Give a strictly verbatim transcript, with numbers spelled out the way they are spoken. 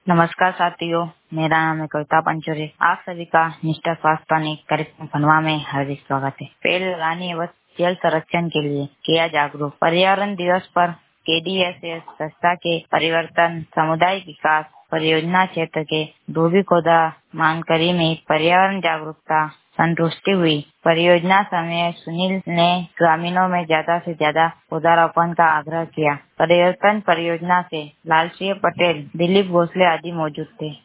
नमस्कार साथियों, मेरा नाम है कविता पंचोरे। आप सभी का निष्ठा स्वास्थ्य पानी कार्यक्रम खंडवा में हार्दिक स्वागत है। पेड़ लगाने व जल संरक्षण के लिए किया जागरूक। पर्यावरण दिवस पर के डी एस एस संस्था के परिवर्तन सामुदायिक विकास परियोजना क्षेत्र के धोबी खोदा मानकरी में पर्यावरण जागरूकता संतुष्टि हुई। परियोजना समय सुनील ने ग्रामीणों में ज्यादा से ज्यादा पौधारोपण का आग्रह किया। परिवर्तन परियोजना से लाल सिंह पटेल, दिलीप भोसले आदि मौजूद थे।